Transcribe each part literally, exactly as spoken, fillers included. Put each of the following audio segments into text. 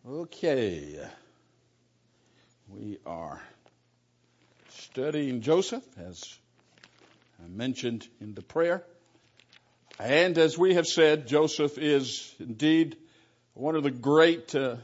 Okay, we are studying Joseph, as I mentioned in the prayer. And as we have said, Joseph is indeed one of the great uh,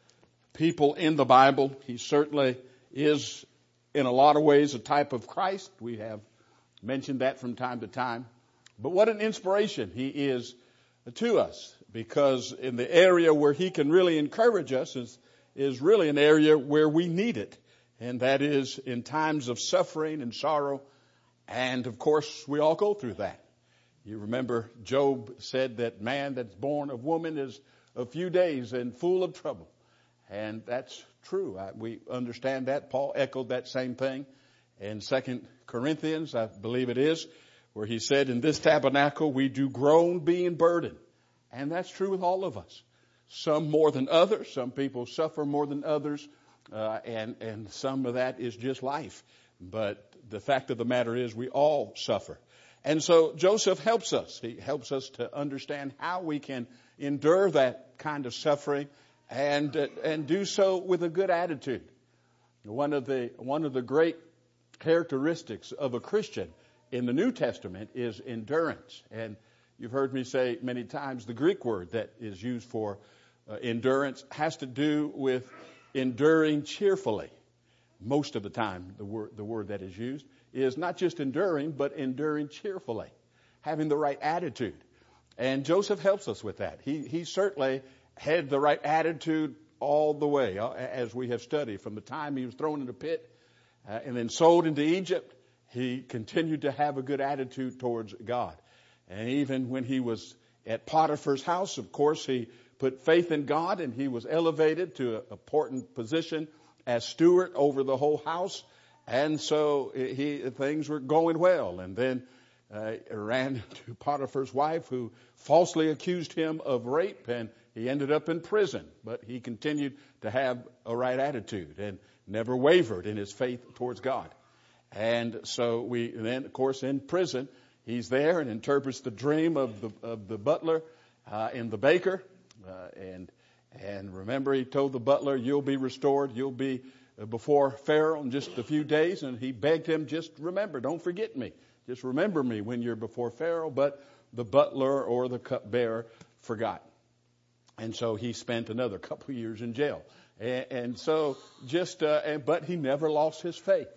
people in the Bible. He certainly is, in a lot of ways, a type of Christ. We have mentioned that from time to time. But what an inspiration he is to us, because in the area where he can really encourage us is, is really an area where we need it. And that is in times of suffering and sorrow. And of course, we all go through that. You remember Job said that man that's born of woman is a few days and full of trouble. And that's true. I, we understand that. Paul echoed that same thing in Second Corinthians, I believe it is, where he said, in this tabernacle we do groan being burdened. And that's true with all of us. Some more than others. Some people suffer more than others. Uh, and, and some of that is just life. But the fact of the matter is we all suffer. And so Joseph helps us. He helps us to understand how we can endure that kind of suffering and, uh, and do so with a good attitude. One of the, one of the great characteristics of a Christian in the New Testament is endurance. And you've heard me say many times the Greek word that is used for uh, endurance has to do with enduring cheerfully. Most of the time, the word, the word that is used is not just enduring, but enduring cheerfully, having the right attitude. And Joseph helps us with that. He, he certainly had the right attitude all the way, uh, as we have studied, from the time he was thrown in the pit uh, and then sold into Egypt. He continued to have a good attitude towards God. And even when he was at Potiphar's house, of course, he put faith in God and he was elevated to an important position as steward over the whole house. And so he, things were going well. And then uh, ran to Potiphar's wife, who falsely accused him of rape, and he ended up in prison. But he continued to have a right attitude and never wavered in his faith towards God. And so we then, of course, in prison, he's there and interprets the dream of the of the butler uh, and the baker. Uh, and and remember, he told the butler, "You'll be restored. You'll be before Pharaoh in just a few days." And he begged him, "Just remember, don't forget me. Just remember me when you're before Pharaoh." But the butler or the cupbearer forgot, and so he spent another couple of years in jail. And, and so just, uh, and, but he never lost his faith.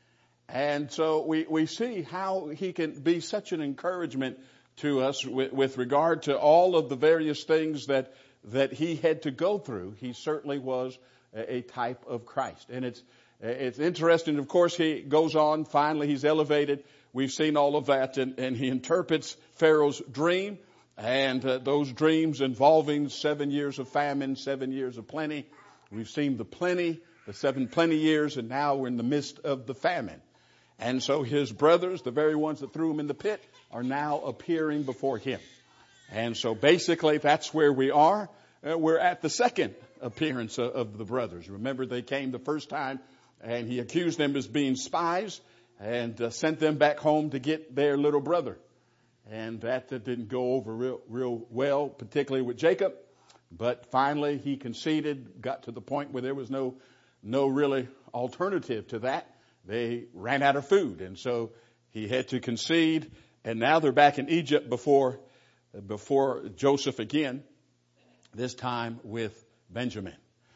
And so we, we see how he can be such an encouragement to us with, with regard to all of the various things that, that he had to go through. He certainly was a, a type of Christ. And it's, it's interesting. Of course, he goes on. Finally, he's elevated. We've seen all of that. And, and he interprets Pharaoh's dream, and uh, those dreams involving seven years of famine, seven years of plenty. We've seen the plenty, the seven plenty years, and now we're in the midst of the famine. And so his brothers, the very ones that threw him in the pit, are now appearing before him. And so basically that's where we are. Uh, we're at the second appearance of, of the brothers. Remember, they came the first time and he accused them as being spies and uh, sent them back home to get their little brother. And that uh, didn't go over real, real well, particularly with Jacob. But finally he conceded, got to the point where there was no, no really alternative to that. They ran out of food, and so he had to concede. And now they're back in Egypt before, before Joseph again, this time with Benjamin.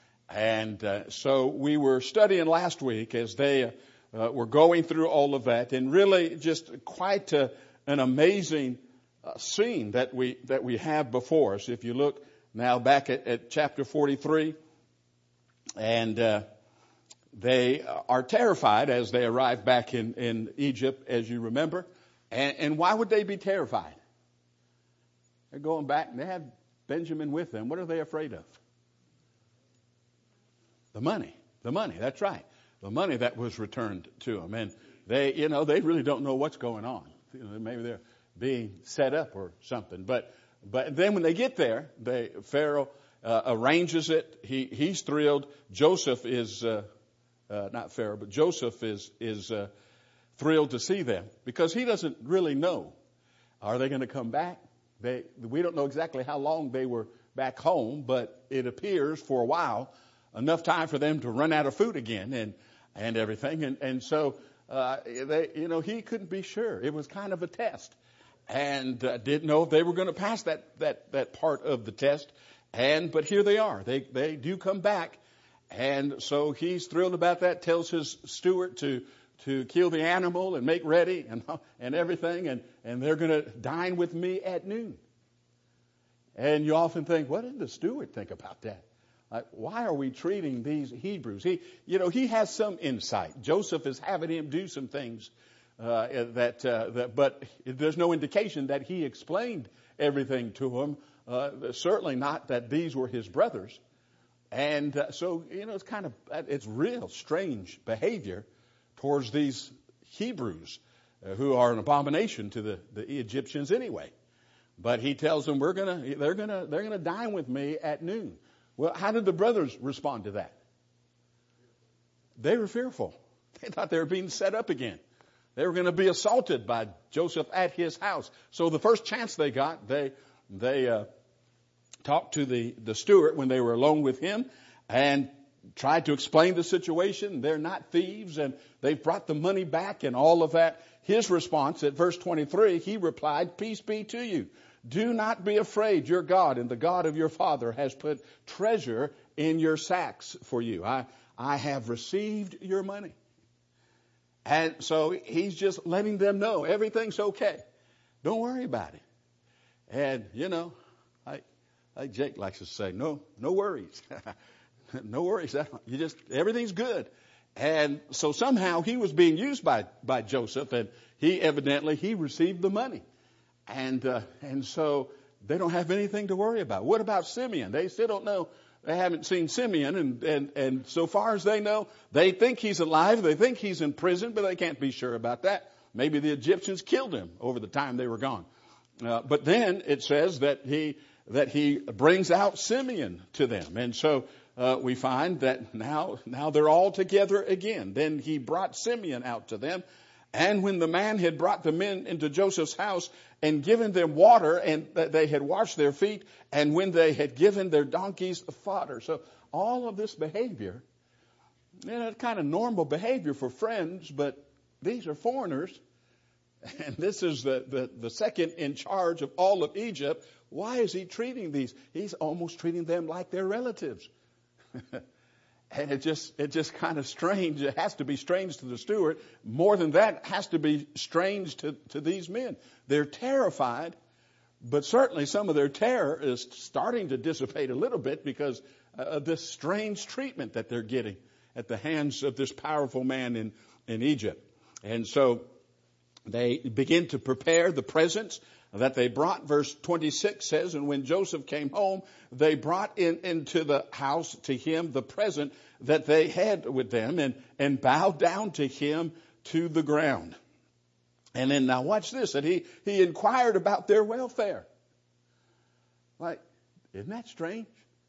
And uh, so we were studying last week as they uh, were going through all of that, and really just quite a, an amazing uh, scene that we that we have before us. If you look now back at, at chapter forty-three, and uh, they are terrified as they arrive back in, in Egypt, as you remember. And, and why would they be terrified? They're going back and they have Benjamin with them. What are they afraid of? The money. The money, that's right. The money that was returned to them. And they, you know, they really don't know what's going on. You know, maybe they're being set up or something. But, but then when they get there, they, Pharaoh uh, arranges it. He, he's thrilled. Joseph is, uh, Uh, not Pharaoh, but Joseph is is uh, thrilled to see them, because he doesn't really know. Are they going to come back? They we don't know exactly how long they were back home, but it appears for a while enough time for them to run out of food again and and everything. And and so uh, they, you know, he couldn't be sure. It was kind of a test, and uh, didn't know if they were going to pass that that that part of the test. And but here they are. They they do come back, and so he's thrilled about that. Tells his steward to to kill the animal and make ready and and everything, and and they're going to dine with me at noon. And you often think, what did the steward think about that? Like, why are we treating these Hebrews? He, you know, he has some insight. Joseph is having him do some things uh, that, uh, that, but there's no indication that he explained everything to him. Uh, certainly not that these were his brothers. And uh, so, you know, it's kind of, it's real strange behavior towards these Hebrews uh, who are an abomination to the, the Egyptians anyway. But he tells them, we're gonna, they're gonna, they're gonna dine with me at noon. Well, how did the brothers respond to that? They were fearful. They thought they were being set up again. They were going to be assaulted by Joseph at his house. So the first chance they got, they, they, uh, talked to the, the steward when they were alone with him and tried to explain the situation. They're not thieves and they've brought the money back and all of that. His response at verse twenty-three, he replied, peace be to you. Do not be afraid. Your God and the God of your father has put treasure in your sacks for you. I, I have received your money. And so he's just letting them know everything's okay. Don't worry about it. And, you know, like, like Jake likes to say, no, no worries. No worries. You just, everything's good. And so somehow he was being used by, by Joseph, and he evidently, he received the money. And, uh, and so they don't have anything to worry about. What about Simeon? They still don't know. They haven't seen Simeon, and, and, and so far as they know, they think he's alive. They think he's in prison, but they can't be sure about that. Maybe the Egyptians killed him over the time they were gone. Uh, but then it says that he, that he brings out Simeon to them. And so, Uh, we find that now, now they're all together again. Then he brought Simeon out to them. And when the man had brought the men into Joseph's house and given them water, and they had washed their feet, and when they had given their donkeys fodder. So all of this behavior, you know, kind of normal behavior for friends, but these are foreigners. And this is the, the, the second in charge of all of Egypt. Why is he treating these? He's almost treating them like their relatives. And it just, it just kind of strange. It has to be strange to the steward. More than that, it has to be strange to, to these men. They're terrified, but certainly some of their terror is starting to dissipate a little bit because of this strange treatment that they're getting at the hands of this powerful man in, in Egypt. And so they begin to prepare the presents that they brought. Verse twenty-six says, and when Joseph came home, they brought in into the house to him the present that they had with them, and, and bowed down to him to the ground. And then now watch this, that he, he inquired about their welfare. Like, isn't that strange?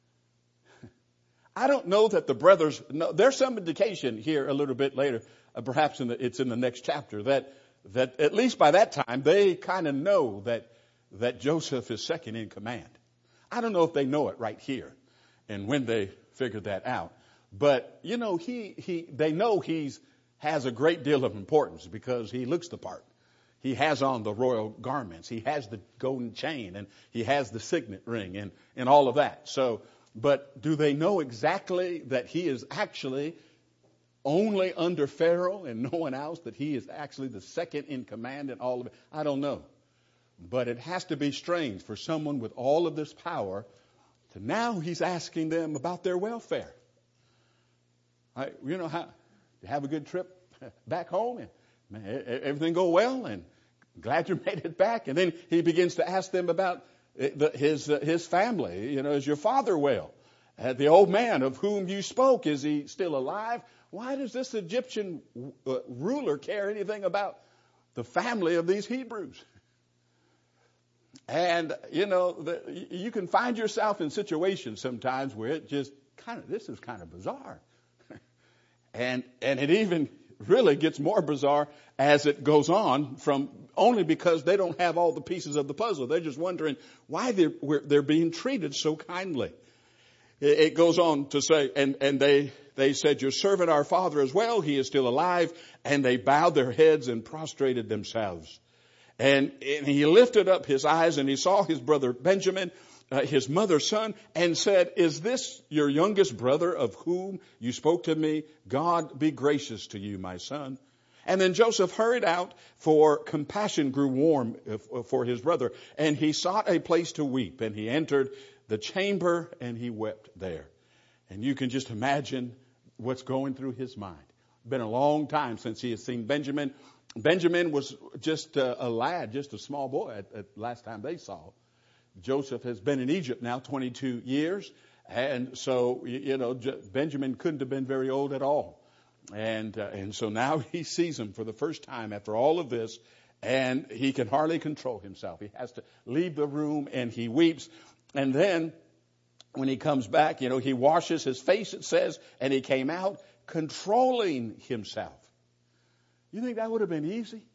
I don't know that the brothers, no, there's some indication here a little bit later, uh, perhaps in the, it's in the next chapter, that that at least by that time, they kind of know that, that Joseph is second in command. I don't know if they know it right here and when they figured that out. But, you know, he, he, they know he's, has a great deal of importance because he looks the part. He has on the royal garments. He has the golden chain and he has the signet ring and, and all of that. So, but do they know exactly that he is actually only under Pharaoh and no one else, that he is actually the second in command in all of it? I don't know. But it has to be strange for someone with all of this power to now he's asking them about their welfare. I, you know, how, have a good trip back home and man, everything go well and glad you made it back. And then he begins to ask them about the, his, uh, his family. You know, is your father well? Uh, the old man of whom you spoke, is he still alive? Why does this Egyptian uh, ruler care anything about the family of these Hebrews? And, you know, the, you can find yourself in situations sometimes where it just kind of, this is kind of bizarre. and and it even really gets more bizarre as it goes on, from only because they don't have all the pieces of the puzzle. They're just wondering why they're, they're being treated so kindly. It, it goes on to say, and, and they, they said, your servant, our father, as well. He is still alive. And they bowed their heads and prostrated themselves. And, and he lifted up his eyes and he saw his brother Benjamin, uh, his mother's son, and said, is this your youngest brother of whom you spoke to me? God be gracious to you, my son. And then Joseph hurried out, for compassion grew warm for his brother, and he sought a place to weep, and he entered the chamber and he wept there. And you can just imagine what's going through his mind. Been a long time since he has seen Benjamin. Benjamin was just a, a lad, just a small boy at, at last time they saw. Joseph has been in Egypt now twenty-two years. And so, you know, Benjamin couldn't have been very old at all. And, uh, and so now he sees him for the first time after all of this, and he can hardly control himself. He has to leave the room and he weeps. And then when he comes back, you know, he washes his face, it says, and he came out controlling himself. You think that would have been easy?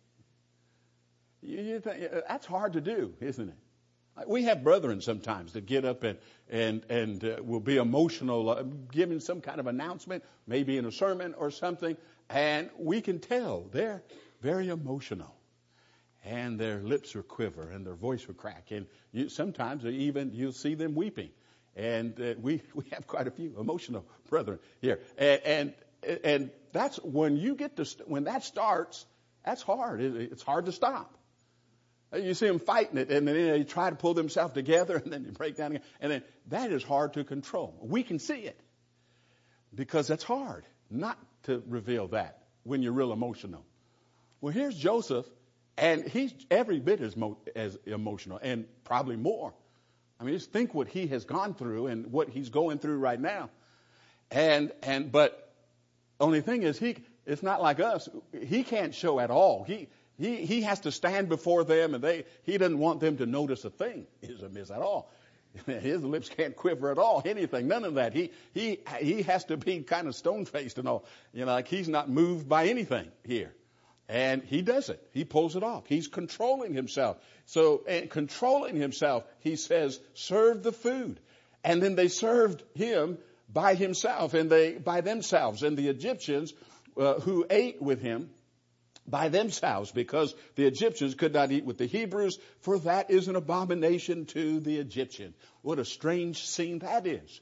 You, you think, that's hard to do, isn't it? We have brethren sometimes that get up and and and uh, will be emotional, uh, giving some kind of announcement, maybe in a sermon or something, and we can tell they're very emotional, and their lips will quiver and their voice will crack, and you, sometimes even you'll see them weeping, and uh, we we have quite a few emotional brethren here, and and, and that's when you get to when that starts, that's hard. It, it's hard to stop. You see them fighting it, and then they try to pull themselves together, and then they break down again. And then that is hard to control. We can see it because that's hard not to reveal that when you're real emotional. Well, here's Joseph, and he's every bit as, mo- as emotional, and probably more. I mean, just think what he has gone through and what he's going through right now. And and but only thing is, he it's not like us. He can't show at all. He. He he has to stand before them, and they he doesn't want them to notice a thing is amiss at all. His lips can't quiver at all, anything, none of that. He he he has to be kind of stone-faced and all, you know, like he's not moved by anything here. And he does it. He pulls it off. He's controlling himself. So, and controlling himself, he says, serve the food. And then they served him by himself and they by themselves. And the Egyptians uh, who ate with him by themselves, because the Egyptians could not eat with the Hebrews, for that is an abomination to the Egyptian. What a strange scene that is.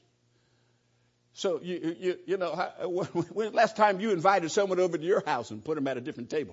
So, you you, you know, when last time you invited someone over to your house and put them at a different table?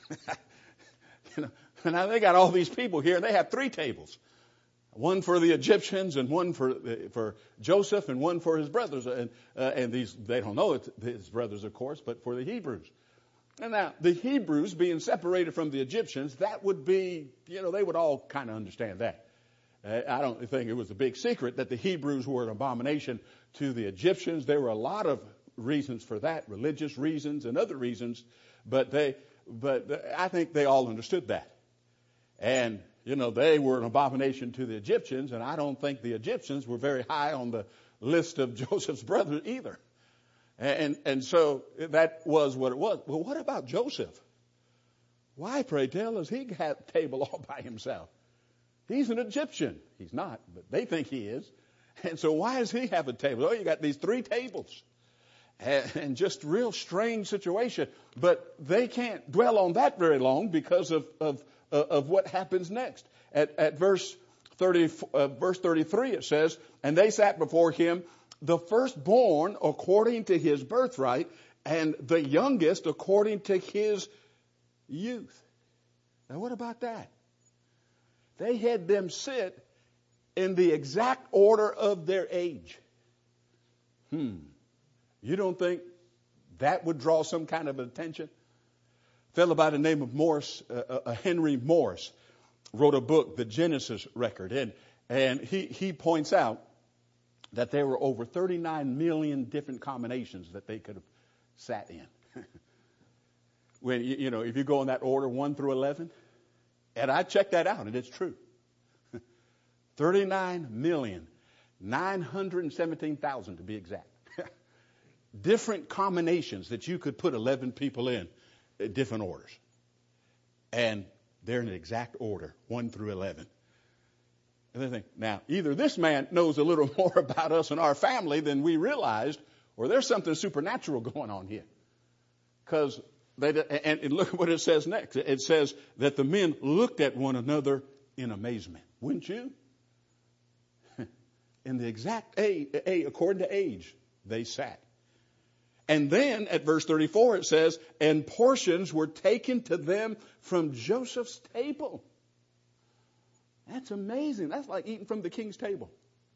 You know, and now they got all these people here, and they have three tables. One for the Egyptians, and one for for Joseph, and one for his brothers. And, uh, and these, they don't know it's his brothers, of course, but for the Hebrews. And now, the Hebrews being separated from the Egyptians, that would be, you know, they would all kind of understand that. Uh, I don't think it was a big secret that the Hebrews were an abomination to the Egyptians. There were a lot of reasons for that, religious reasons and other reasons, but they, but I think they all understood that. And, you know, they were an abomination to the Egyptians, and I don't think the Egyptians were very high on the list of Joseph's brothers either. And, and so that was what it was. Well, what about Joseph? Why, pray tell, does he have a table all by himself? He's an Egyptian. He's not, but they think he is. And so why does he have a table? Oh, you got these three tables. And, and just real strange situation. But they can't dwell on that very long because of, of, of what happens next. At, at verse thirty, uh, verse thirty-three, it says, and they sat before him, the firstborn according to his birthright, and the youngest according to his youth. Now what about that? They had them sit in the exact order of their age. Hmm. You don't think that would draw some kind of attention? A fellow by the name of Morris, uh, uh, Henry Morris, wrote a book, The Genesis Record, and and he he points out that there were over thirty-nine million different combinations that they could have sat in. When, you, you know, if you go in that order, one through eleven, and I checked that out, and it's true. thirty-nine million, nine hundred seventeen thousand to be exact. different combinations that you could put eleven people in, in different orders. And they're in the exact order, one through eleven. And they think, now, either this man knows a little more about us and our family than we realized, or there's something supernatural going on here. Because they, and, and look at what it says next. It says that the men looked at one another in amazement. Wouldn't you? In the exact age, according to age, they sat. And then at verse thirty-four it says, and portions were taken to them from Joseph's table. That's amazing. That's like eating from the king's table.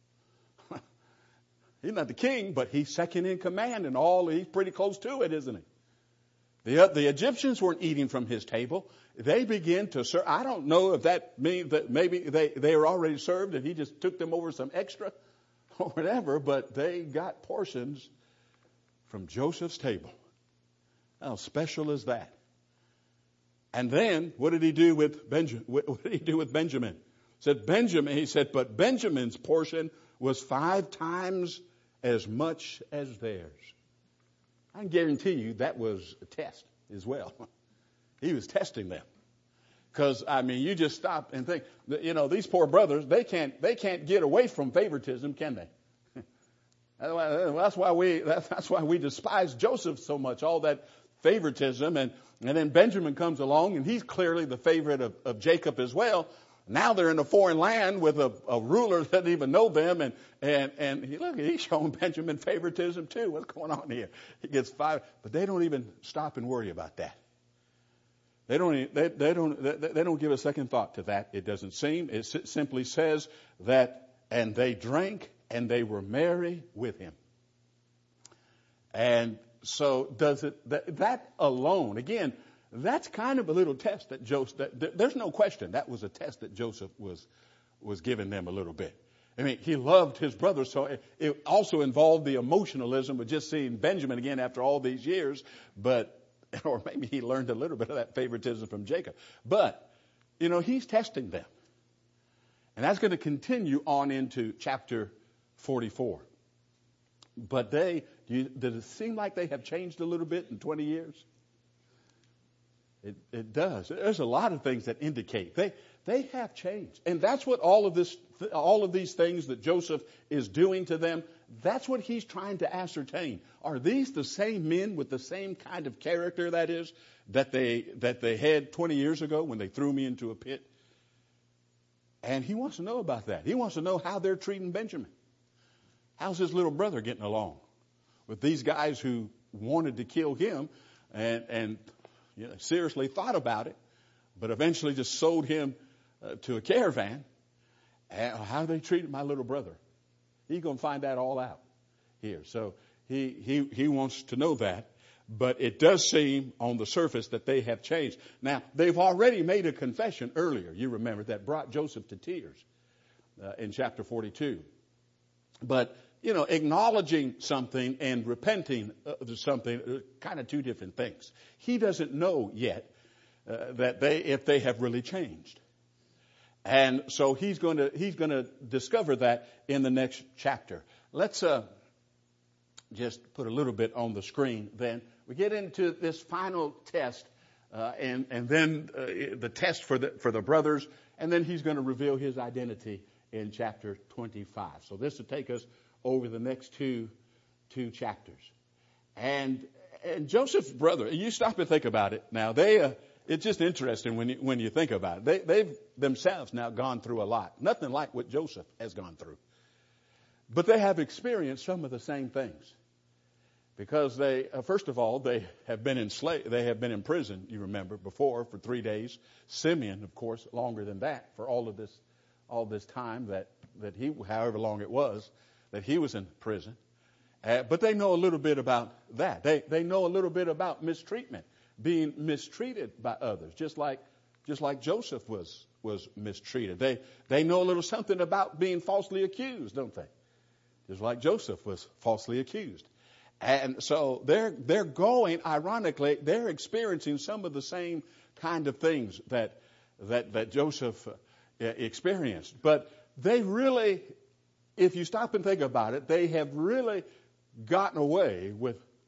He's not the king, but he's second in command and all. He's pretty close to it, isn't he? The, the Egyptians weren't eating from his table. They began to serve. I don't know if that means that maybe they, they were already served and he just took them over some extra or whatever, but they got portions from Joseph's table. How special is that? And then what did he do with Benjamin? What did he do with Benjamin? Said Benjamin, he said, but Benjamin's portion was five times as much as theirs. I can guarantee you that was a test as well. He was testing them. Because, I mean, you just stop and think, you know, these poor brothers, they can't, they can't get away from favoritism, can they? That's why we, that's why we despise Joseph so much, all that favoritism. And, and then Benjamin comes along and he's clearly the favorite of, of Jacob as well. Now they're in a foreign land with a, a ruler that doesn't even know them. And, and, and he, look, he's showing Benjamin favoritism too. What's going on here? He gets five, but they don't even stop and worry about that. They don't, they, they don't, they, they don't give a second thought to that. It doesn't seem, it simply says that, and they drank and they were merry with him. And so does it, that, that alone, again, that's kind of a little test that Joseph, that, there's no question that was a test that Joseph was, was giving them a little bit. I mean, he loved his brothers, so it, it also involved the emotionalism of just seeing Benjamin again after all these years, but, or maybe he learned a little bit of that favoritism from Jacob. But, you know, he's testing them. And that's going to continue on into chapter forty-four. But they, do you, does it seem like they have changed a little bit in twenty years? It, it does. There's a lot of things that indicate they, they have changed. And that's what all of this, all of these things that Joseph is doing to them, that's what he's trying to ascertain. Are these the same men with the same kind of character, that is, that they, that they had twenty years ago when they threw me into a pit? And he wants to know about that. He wants to know how they're treating Benjamin. How's his little brother getting along with these guys who wanted to kill him and, and you know, seriously thought about it, but eventually just sold him uh, to a caravan? And how they treated my little brother. He's going to find that all out here. So he, he, he wants to know that. But it does seem on the surface that they have changed. Now, they've already made a confession earlier, you remember, that brought Joseph to tears uh, in chapter forty-two. But, you know, acknowledging something and repenting of something are kind of two different things. He doesn't know yet uh, that they, if they have really changed. And so he's going to, he's going to discover that in the next chapter. Let's uh, just put a little bit on the screen then. We get into this final test, uh, and, and then uh, the test for the, for the brothers, and then he's going to reveal his identity in chapter twenty-five. So this will take us over the next two, two chapters. And, and Joseph's brother, you stop and think about it now. They, uh, it's just interesting when you, when you think about it. They, they've themselves now gone through a lot. Nothing like what Joseph has gone through. But they have experienced some of the same things. Because they, uh, first of all, they have been enslaved. They have been in prison, you remember, before for three days. Simeon, of course, longer than that for all of this, all this time that, that he, however long it was, that he was in prison. Uh, but they know a little bit about that. They, they know a little bit about mistreatment, being mistreated by others, just like, just like Joseph was, was mistreated. They, they know a little something about being falsely accused, don't they? Just like Joseph was falsely accused. And so they're, they're going, ironically, they're experiencing some of the same kind of things that, that, that Joseph uh, experienced. But they really, if you stop and think about it, they have really gotten away with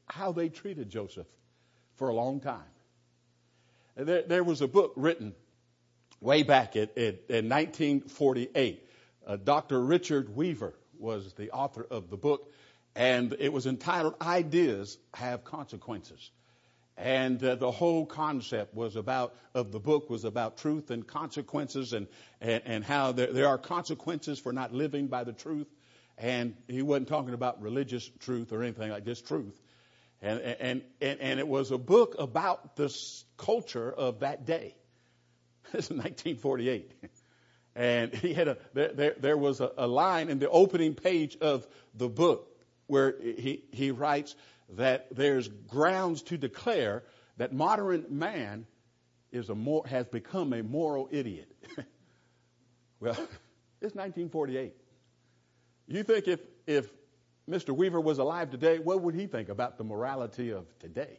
how they treated Joseph for a long time. There, there was a book written way back at, at, in nineteen forty-eight. Uh, Doctor Richard Weaver was the author of the book, and it was entitled Ideas Have Consequences. And uh, the whole concept was about of the book was about truth and consequences, and and, and how there, there are consequences for not living by the truth. And he wasn't talking about religious truth or anything like this, truth. And and and, and it was a book about the culture of that day. This is nineteen forty-eight. And he had a there there, there was a, a line in the opening page of the book where he he writes that there's grounds to declare that modern man is a more, has become a moral idiot. Well, it's nineteen forty-eight. You think if, if Mister Weaver was alive today, what would he think about the morality of today?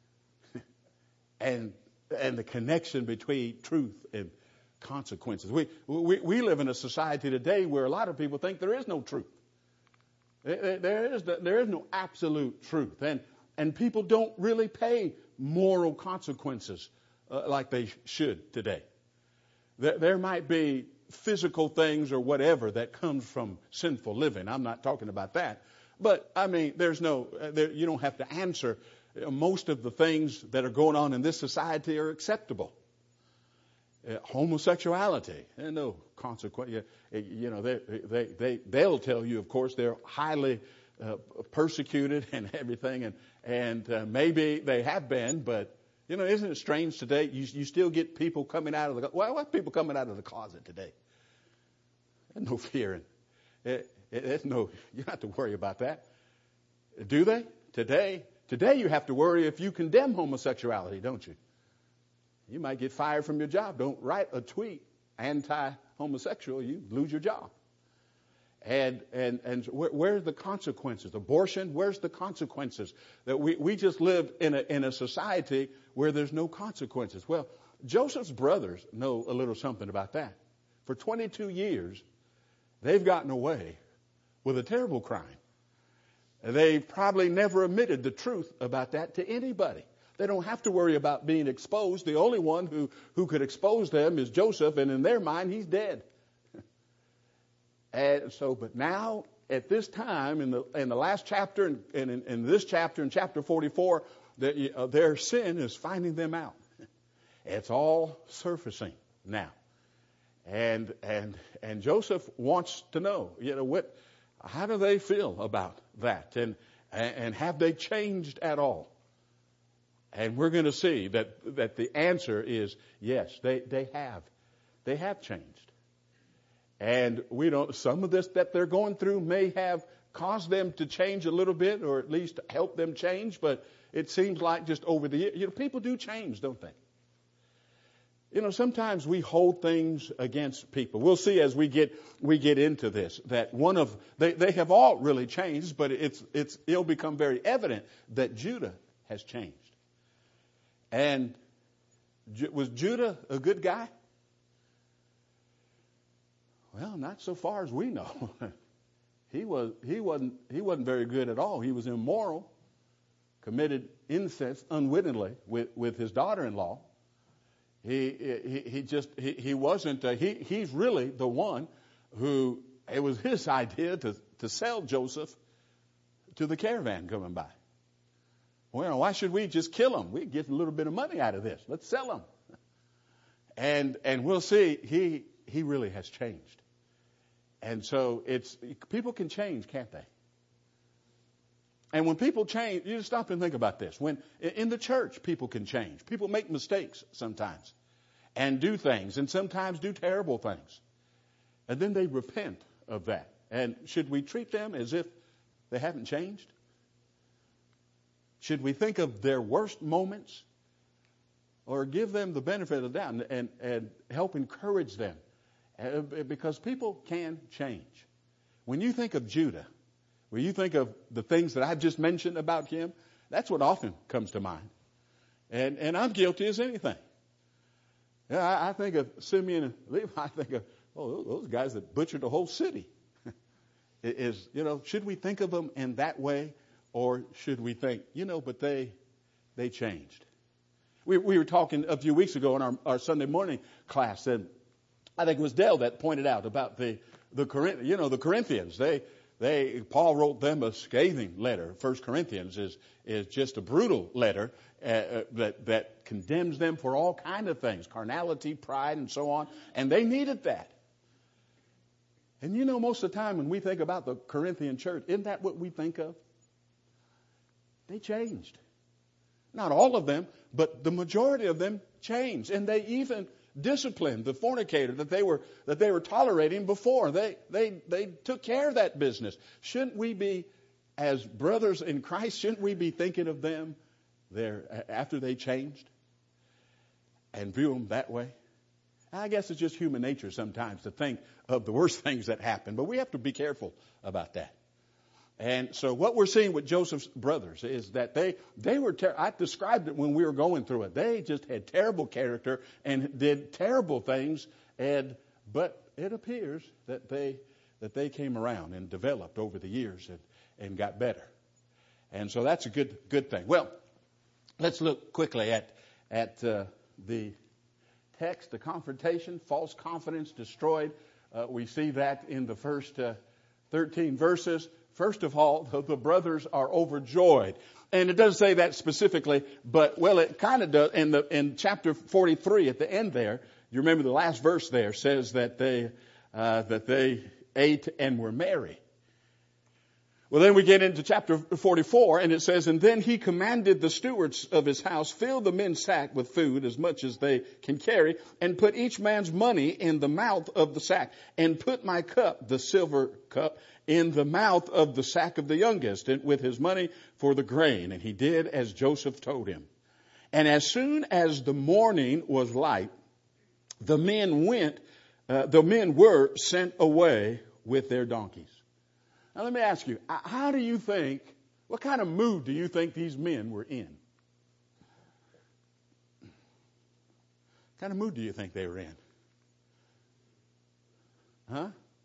and and the connection between truth and consequences. We, we, we live in a society today where a lot of people think there is no truth. There is, there is no absolute truth. And, and people don't really pay moral consequences uh, like they should today. There, there might be physical things or whatever that comes from sinful living. I'm not talking about that. But, I mean, there's no, there, you don't have to answer. Most of the things that are going on in this society are acceptable. Uh, homosexuality, and no consequence. You, you know, they, they, they, they'll tell you, of course, they're highly uh, persecuted and everything, and, and uh, maybe they have been, but, you know, isn't it strange today? You, you still get people coming out of the, well, what people coming out of the closet today? There's no fear. It, it, there's no, you don't have to worry about that. Do they? Today, today you have to worry if you condemn homosexuality, don't you? You might get fired from your job. Don't write a tweet anti-homosexual. You lose your job. And and and where, where's the consequences? Abortion. Where's the consequences? That we we just live in a in a society where there's no consequences. Well, Joseph's brothers know a little something about that. For twenty-two years, they've gotten away with a terrible crime. They've probably never admitted the truth about that to anybody. They don't have to worry about being exposed. The only one who, who could expose them is Joseph, and in their mind, he's dead. And so, but now, at this time, in the in the last chapter, and in, in, in this chapter, in chapter forty-four, the, uh, their sin is finding them out. It's all surfacing now. And and and Joseph wants to know, you know, what, how do they feel about that? And and have they changed at all? And we're going to see that, that the answer is yes, they, they have. They have changed. And we don't, some of this that they're going through may have caused them to change a little bit, or at least help them change, but it seems like just over the years, you know, people do change, don't they? You know, sometimes we hold things against people. We'll see as we get, we get into this, that one of, they, they have all really changed, but it's, it's, it'll become very evident that Judah has changed. And was Judah a good guy? Well, not so far as we know. he was he wasn't he wasn't very good at all. He was immoral, committed incest unwittingly with, with his daughter-in-law. He he he just he, he wasn't uh, he he's really the one who it was his idea to to sell Joseph to the caravan coming by. Well, why should we just kill him? We get a little bit of money out of this. Let's sell him. And and we'll see, he he really has changed. And so it's, people can change, can't they? And when people change, you just stop and think about this. When in the church, people can change. People make mistakes sometimes and do things, and sometimes do terrible things. And then they repent of that. And should we treat them as if they haven't changed? Should we think of their worst moments, or give them the benefit of the doubt and, and, and help encourage them? Uh, because people can change. When you think of Judah, when you think of the things that I've just mentioned about him, that's what often comes to mind. And and I'm guilty as anything. Yeah, I, I think of Simeon and Levi. I think of, oh, those guys that butchered the whole city. Is, you know, should we think of them in that way? Or should we think, you know, but they, they changed. We, we were talking a few weeks ago in our, our Sunday morning class, and I think it was Dale that pointed out about the, the Corinth, you know, the Corinthians. They, they, Paul wrote them a scathing letter. First Corinthians is, is just a brutal letter, uh, that, that condemns them for all kind of things, carnality, pride, and so on. And they needed that. And you know, most of the time when we think about the Corinthian church, isn't that what we think of? They changed. Not all of them, but the majority of them changed. And they even disciplined the fornicator that they were that they were tolerating before. They they they took care of that business. Shouldn't we be, as brothers in Christ, shouldn't we be thinking of them there after they changed and view them that way? I guess it's just human nature sometimes to think of the worst things that happen, but we have to be careful about that. And so what we're seeing with Joseph's brothers is that they, they were, ter- I described it when we were going through it. They just had terrible character and did terrible things. And, but it appears that they, that they came around and developed over the years and, and got better. And so that's a good, good thing. Well, let's look quickly at, at, uh, the text, the confrontation, false confidence destroyed. Uh, we see that in the first, uh, thirteen verses. First of all, the, the brothers are overjoyed. And it doesn't say that specifically, but, well, it kind of does. In the, in chapter forty-three, at the end there, you remember the last verse there says that they, uh, that they ate and were merry. Well, then we get into chapter forty-four, and it says, and then he commanded the stewards of his house, fill the men's sack with food as much as they can carry, and put each man's money in the mouth of the sack, and put my cup, the silver cup, in the mouth of the sack of the youngest, and with his money for the grain. And he did as Joseph told him. And as soon as the morning was light, the men went, uh, the men were sent away with their donkeys. Now let me ask you, how do you think, what kind of mood do you think these men were in? What kind of mood do you think they were in? Huh?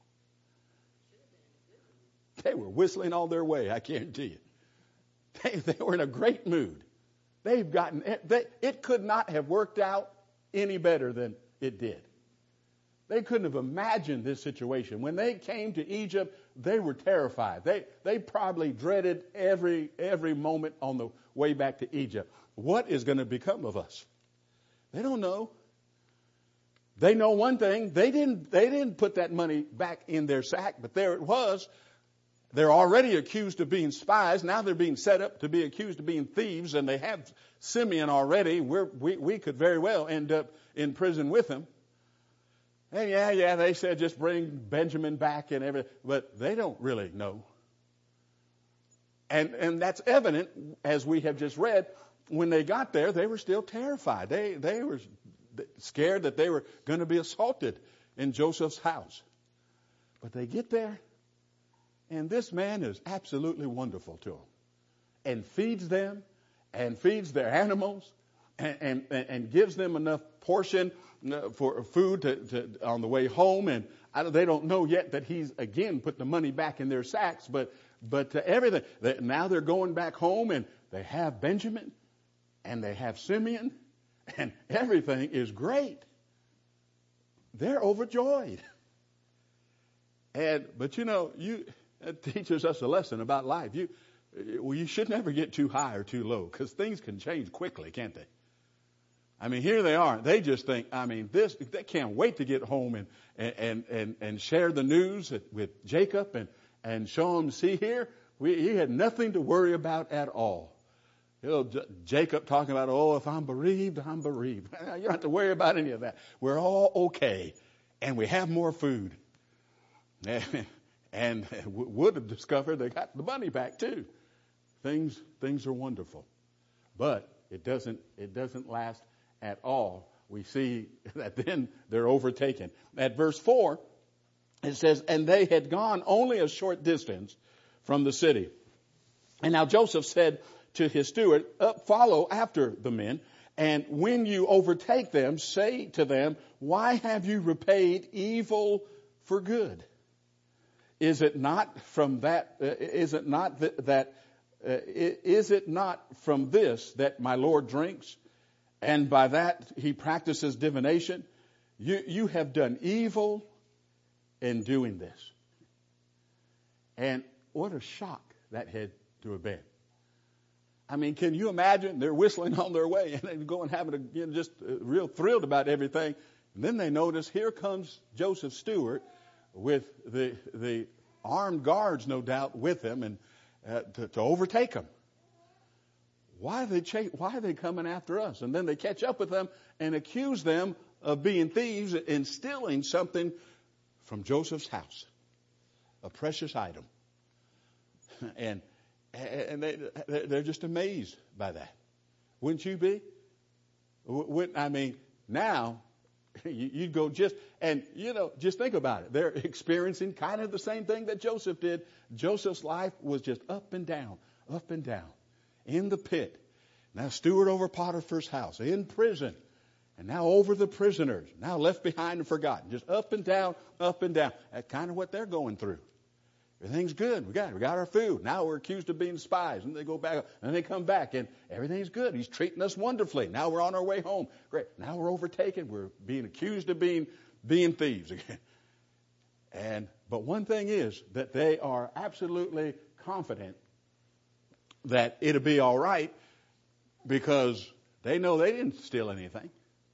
They were whistling all their way, I guarantee you. They, they were in a great mood. They've gotten, they, it could not have worked out any better than it did. They couldn't have imagined this situation. When they came to Egypt, they were terrified. They, they probably dreaded every, every moment on the way back to Egypt. What is going to become of us? They don't know. They know one thing. They didn't, they didn't put that money back in their sack, but there it was. They're already accused of being spies. Now they're being set up to be accused of being thieves, and they have Simeon already. We're, we, we could very well end up in prison with him. And yeah, yeah, they said just bring Benjamin back and everything, but they don't really know. And, and that's evident, as we have just read, when they got there, they were still terrified. They, they were scared that they were going to be assaulted in Joseph's house. But they get there, and this man is absolutely wonderful to them, and feeds them, and feeds their animals, and, and, and gives them enough portion for food to, to, on the way home. And I, they don't know yet that he's again put the money back in their sacks, but but uh, everything. They, now they're going back home, and they have Benjamin, and they have Simeon, and everything is great. They're overjoyed. And but you know, you it teaches us a lesson about life. You well, you should never get too high or too low, because things can change quickly, can't they? I mean, here they are. They just think, I mean, this, they can't wait to get home and, and, and, and share the news with Jacob and, and show him, see here, we, he had nothing to worry about at all. You know, J- Jacob talking about, oh, if I'm bereaved, I'm bereaved. You don't have to worry about any of that. We're all okay. And we have more food. And would have discovered they got the money back too. Things, things are wonderful. But it doesn't, it doesn't last at all. We see that then they're overtaken. At verse four, it says, and they had gone only a short distance from the city. And now Joseph said to his steward, up, follow after the men. And when you overtake them, say to them, why have you repaid evil for good? Is it not from that, uh, is it not that, that uh, is it not from this that my Lord drinks, and by that he practices divination? You, you have done evil in doing this. And what a shock that had to have been. I mean, can you imagine? They're whistling on their way and they go and having a, you know, just uh, real thrilled about everything. And then they notice here comes Joseph's steward with the the armed guards, no doubt, with him and uh, to, to overtake him. Why are they ch- why are they coming after us? And then they catch up with them and accuse them of being thieves and stealing something from Joseph's house, a precious item. And and they they're just amazed by that. Wouldn't you be? Wouldn't, I mean, now you'd go just, and you know, just think about it. They're experiencing kind of the same thing that Joseph did. Joseph's life was just up and down, up and down, in the pit. Now steward over Potiphar's house, in prison, and now over the prisoners, now left behind and forgotten, just up and down, up and down. That's kind of what they're going through. Everything's good. We got we got our food. Now we're accused of being spies, and they go back, and they come back, and everything's good. He's treating us wonderfully. Now we're on our way home. Great. Now we're overtaken. We're being accused of being being thieves again. And but one thing is that they are absolutely confident that it'll be all right because they know they didn't steal anything.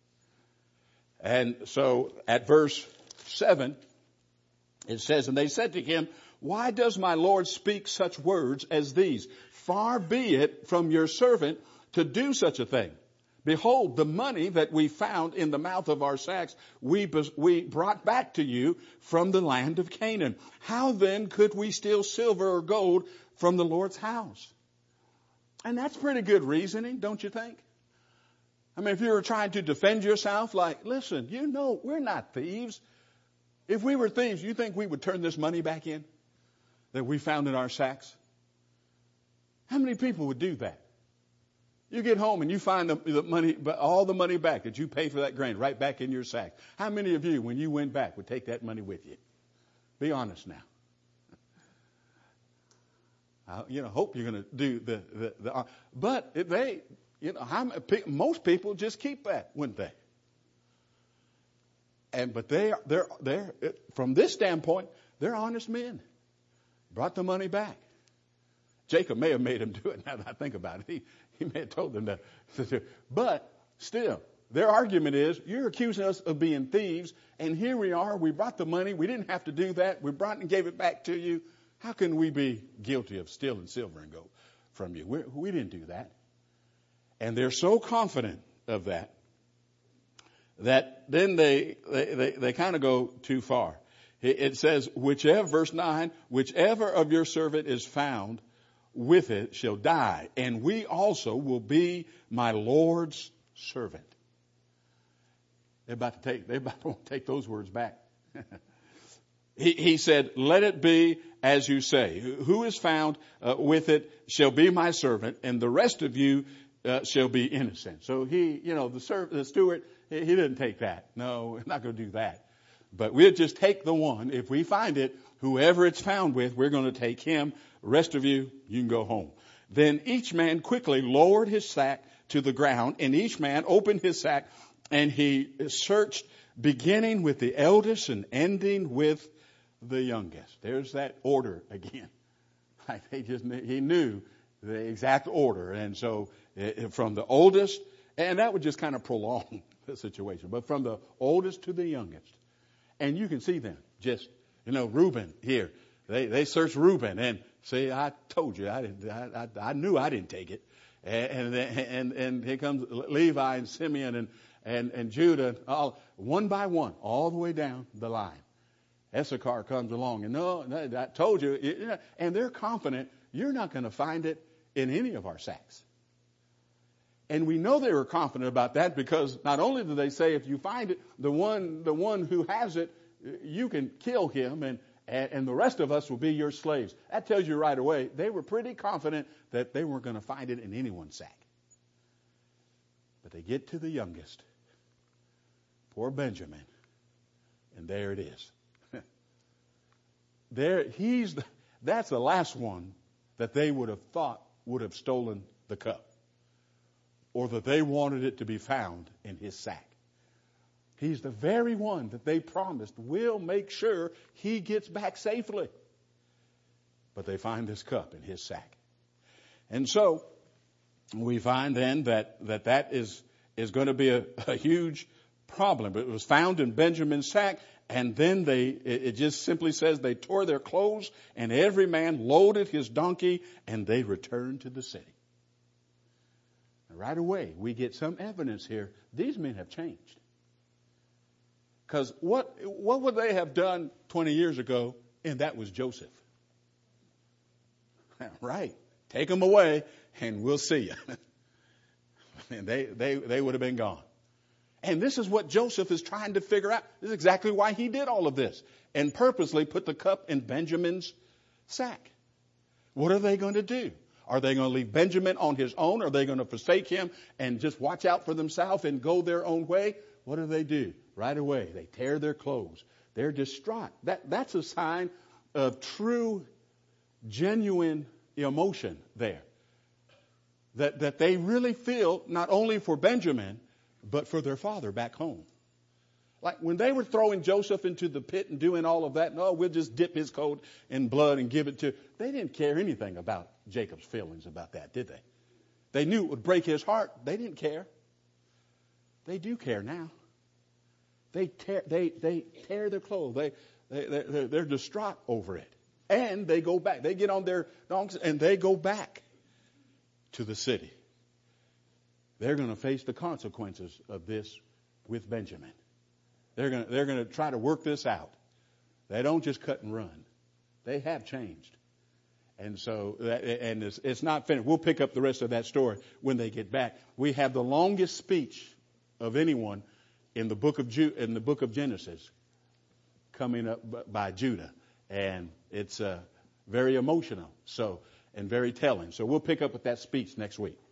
And so at verse seven, it says, and they said to him, why does my Lord speak such words as these? Far be it from your servant to do such a thing. Behold, the money that we found in the mouth of our sacks, we, we brought back to you from the land of Canaan. How then could we steal silver or gold from the Lord's house? And that's pretty good reasoning, don't you think? I mean, if you were trying to defend yourself, like, listen, you know, we're not thieves. If we were thieves, you think we would turn this money back in that we found in our sacks? How many people would do that? You get home and you find the, the money, all the money back that you paid for that grain right back in your sack. How many of you, when you went back, would take that money with you? Be honest now. I, you know, hope you're going to do the, the, the, uh, but if they, you know, how, most people just keep that, wouldn't they? And, but they are, they're, they're, from this standpoint, they're honest men. Brought the money back. Jacob may have made him do it now that I think about it. He, he may have told them to, to do it. But still, their argument is, you're accusing us of being thieves, and here we are, we brought the money, we didn't have to do that, we brought and gave it back to you. How can we be guilty of stealing silver and gold from you? We're, we didn't do that. And they're so confident of that, that then they, they, they, they kind of go too far. It says, whichever, verse nine, whichever of your servant is found with it shall die, and we also will be my Lord's servant. They're about to take, they're about to take those words back. he, he said, let it be as you say. Who is found uh, with it shall be my servant, and the rest of you uh, shall be innocent. So he, you know, the, serv- the steward, he, he didn't take that. No, we're not going to do that. But we'll just take the one. If we find it, whoever it's found with, we're going to take him. The rest of you, you can go home. Then each man quickly lowered his sack to the ground, and each man opened his sack, and he searched, beginning with the eldest and ending with the youngest. There's that order again. Like they just he knew the exact order, and so from the oldest, and that would just kind of prolong the situation. But from the oldest to the youngest. And you can see them just, you know, Reuben here. They they searched Reuben and say, I told you, I didn't, I, I, I knew I didn't take it. And, and and and here comes Levi and Simeon and and and Judah, all one by one, all the way down the line. Issachar comes along and no, I told you, you know, and they're confident you're not going to find it in any of our sacks. And we know they were confident about that because not only do they say, if you find it, the one, the one who has it, you can kill him and, and, and the rest of us will be your slaves. That tells you right away, they were pretty confident that they weren't going to find it in anyone's sack. But they get to the youngest, poor Benjamin, and there it is. there, he's, the, that's the last one that they would have thought would have stolen the cup, or that they wanted it to be found in his sack. He's the very one that they promised will make sure he gets back safely. But they find this cup in his sack. And so we find then that that, that is, is going to be a, a huge problem. It was found in Benjamin's sack, and then they, it, it just simply says they tore their clothes, and every man loaded his donkey, and they returned to the city. Right away, we get some evidence here. These men have changed. Because what, what would they have done twenty years ago? And that was Joseph. Right. Take them away and we'll see you. And they, they, they would have been gone. And this is what Joseph is trying to figure out. This is exactly why he did all of this. And purposely put the cup in Benjamin's sack. What are they going to do? Are they going to leave Benjamin on his own? Are they going to forsake him and just watch out for themselves and go their own way? What do they do? Right away, they tear their clothes. They're distraught. That, that's a sign of true, genuine emotion there. That, that they really feel not only for Benjamin, but for their father back home. Like when they were throwing Joseph into the pit and doing all of that, no, we'll just dip his coat in blood and give it to, they didn't care anything about Jacob's feelings about that, did they? They knew it would break his heart. They didn't care. They do care now. They tear, they, they tear their clothes. They, they, they're, they're distraught over it. And they go back. They get on their donkeys and they go back to the city. They're going to face the consequences of this with Benjamin. They're going to, they're going to try to work this out. They don't just cut and run. They have changed. And so, that, and it's, it's not finished. We'll pick up the rest of that story when they get back. We have the longest speech of anyone in the book of Ju- in the book of Genesis coming up by Judah. And it's uh, very emotional, so, and very telling. So we'll pick up with that speech next week.